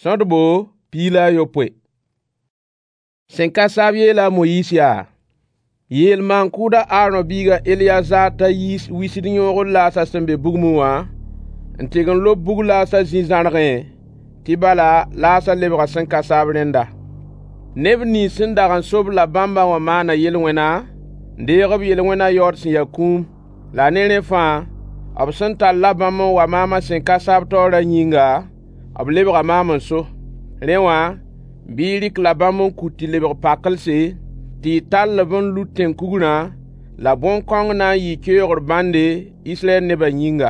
Sõdbo piila yopoe. Sẽn ka sab yeela Moyis yaa. Yeel maan-kʋʋda Aaron biiga Eliyazar t'a yiis wisd yõogr laasa sẽn be bugmẽ wã n tɩg n lob bug laasa zĩ-zãrgẽ tɩ bala laasa lebga sẽn ka sab rẽnda. Neb nins sẽn dag n sob la bãmba wã maana yel-wẽna n deeg b yel-wẽna yaood sẽn ya kũum, la ne rẽ fãa b sẽn tar la bãmb n wa maama sẽn ka sab taoorã yĩnga, b lebga maam n so. Rẽ wã bɩ y rɩk la bãmb n kut tɩ lebg pakelse tɩ y tall-b n lut tẽn-kugrã la bõn-kõng na n yɩ keoogr bãnde Israyɛl nebã yĩnga.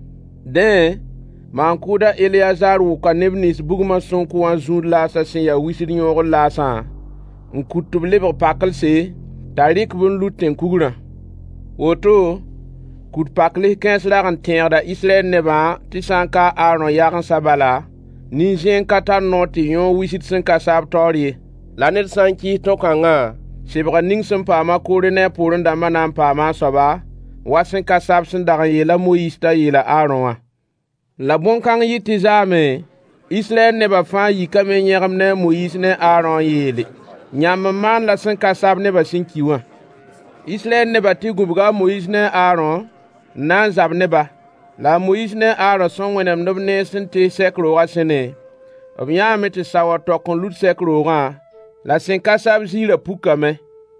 Dẽ, maan-kʋʋda Eliyazar wʋka neb nins bugmã sõnk wã zũud laasã sẽn ya wisd yõogr laasã n kut tɩ b lebg pakelse t'a rɩk-b n lut tẽn-kugrã. Woto, kut pakls kãens rag n tẽegda Israyɛl nebã tɩ sã n ka Aaron yagensa bala, nin-zẽen ka tar noor tɩ yõ wisd sẽn ka sab taoor ye. La ned sã n kɩɩs tõ-kãngã, sebga ning sẽn paama koore ne a poorẽ dãmbã na n paama a soaba, wa sẽn ka sab sẽn dag n yeela Moyis t'a yeela Aaron wã. La bõn-kãng yɩ tɩ zaame, Israyɛl nebã fãa yikame yẽgem ne a Moyis ne Aaron yeele: yãmb n maan la sẽn ka sab nebã sẽn ki wã. Israyɛl nebã tɩ gũbga a Moyis ne Aaron n na n zab neba. La a Moyis ne Aaron sõn wẽnemd b nees sẽn tees sɛk-roogã sẽne, b yãame tɩ saoa tɔk n lut sɛk-roogã, la sẽn ka sab ziirã pukame.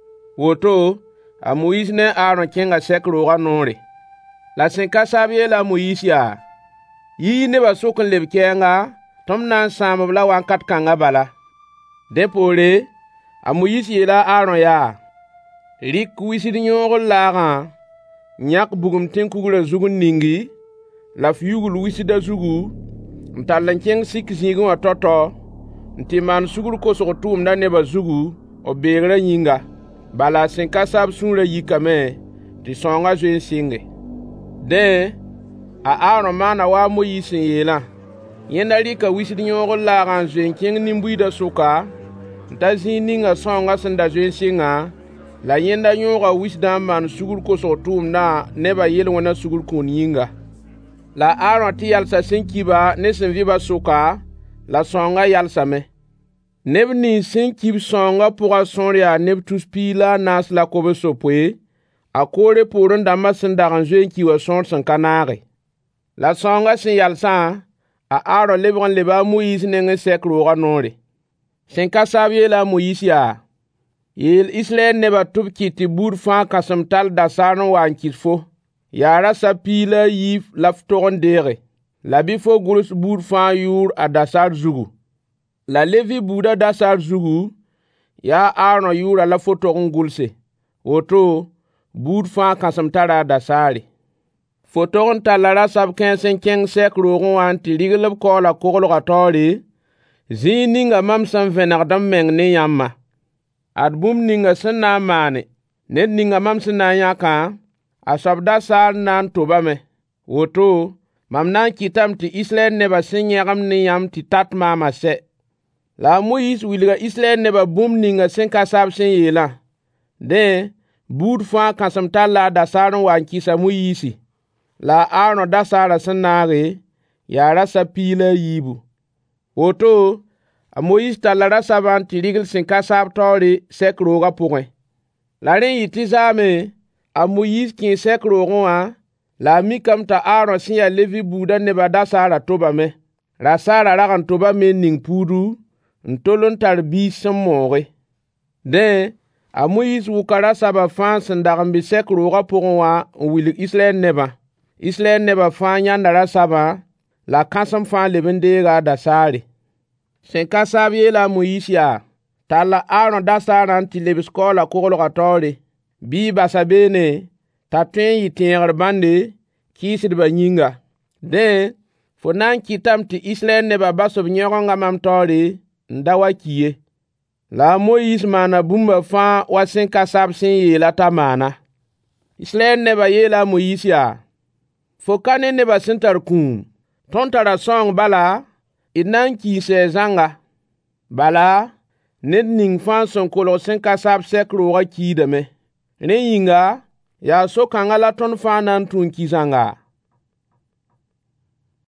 Woto, a Moyis ne Aaron kẽnga sɛk-roogã noore. La sẽn ka sab yeela a Moyis yaa: yi nebã sok n leb kɛɛnga, tõmb na n sãam-b la wãnkat kãngã bala. Dẽ poore, a Moyis yeela Aaron yaa: rɩk wisd yõogr laagã, yãk bugum tẽn-kugrã zug n ningi, la f yugl wisdã zugu, n tall n kẽng sik zĩigẽ wã tao-tao, n tɩ maan sugr kosg tʋʋmda nebã zugu b beegrã yĩnga. Bala sẽn ka sab sũurã yikame tɩ sõngã zoe n sɩnge. Dẽ, a Aaron maana wa a Moyis sẽn yeelã. Yẽnda rɩka wisd yõogr laagã n zoe n kẽng nin-buiidã sʋka, n ta zĩig ninga sõngã sẽn da zoe n sɩngã, la yẽnda yõoga wisdã n maan sugr kosg tʋʋmdã nebã yel-wẽna sugr kũun yĩnga. La Aaron tɩ yalsa sẽn kiba ne sẽn vɩba sʋka, la sõngã yalsame. Neb nins sẽn kib sõngã pʋgã sõor yaa neb tus piig la a naas la kob-sopoe, a koore poorẽ dãmbã sẽn dag n zoe n ki wã sõor sẽn ka naage. La sõngã sẽn yalsã, a Aaron lebg n leba a Moyis nengẽ sɛk-roogã noore. Sẽn ka sab yeela a Moyis yaa: yeel Israyɛl nebã tɩ b kɩt tɩ buud fãa kãsem tall dasaar n wa n kɩt fo. Yaa rasa piig la a yiif la f tog n deege, la bɩ fo gʋls buud fãa yʋʋr a dasaar zugu. La Levi buudã dasaar zugu, yaa Aaron yʋʋrã la fo tog n gʋlse. Woto, buud fãa kãsem tara a dasaare. Fo tog n talla rasab kãens n kẽng sɛk-roogẽ wã n tɩ rigl b kaoola koglga taoore, zĩig ninga mam sẽn vẽnegd n meng ne yãmbã. Ad bũmb ninga sẽn na n maane, ned ninga mam sẽn na n yãkã, a soab dasaar na n tʋbame. Woto, mam na n kɩtame tɩ Israyɛl nebã sẽn yẽgem ne yãmb tɩ tat maamã sɛ. La a Moyis wilga Israyɛl nebã bũmb ninga sẽn ka sab sẽn yeelã. Dẽ, buud fãa kãsem talla a dasaar n wa n kɩsa Moyisi. La a Aaron dasaarã sẽn naage, yaa rasa piig la a yiibu. Woto, a Moyis talla rasabã n tɩ rigl sẽn ka sab taoore sɛk-roogã pʋgẽ. La rẽ yɩ tɩ zaame, a Moyis kẽ sɛk-roogẽ wã, la a mikame t'a Aaron sẽn ya Levi buudã nebã dasaarã tobame. Rasaarã rag n tobame n ning puudu, n tol n tar biis sẽn mooge. Dẽ, a Moyis wʋka rasabã fãa sẽn dag n be sɛk-roogã pʋgẽ wã n wilg Israyɛl nebã. Israyɛl nebã fãa yãnda rasabã, la kãsem fãa leb n deega a dasaare. Sẽn ka sab yeela a Moyis yaa: talla Aaron dasaarã n tɩ lebs kaoola koglga taoore, bɩ y basa beene t'a tõe n yɩ tẽegr bãnde kɩɩsdbã yĩnga. Dẽ, fo na n kɩtame tɩ Israyɛl nebã bas b yõgenga mam taoore n da wa ki ye. La a Moyis maana bũmba fãa wa sẽn ka sab sẽn yeela t'a maana. Israyɛl nebã yeela a Moyis yaa: fo ka ne nebã sẽn tar kũum, tõnd tara sõong bala, d na n kiise a zãnga. Bala, ned ning fãa sẽn kolg sẽn ka sab sɛk-roogã kiidame. Rẽ yĩnga, yaa so-kãngã la tõnd fãa na n tʋʋn ki zãnga.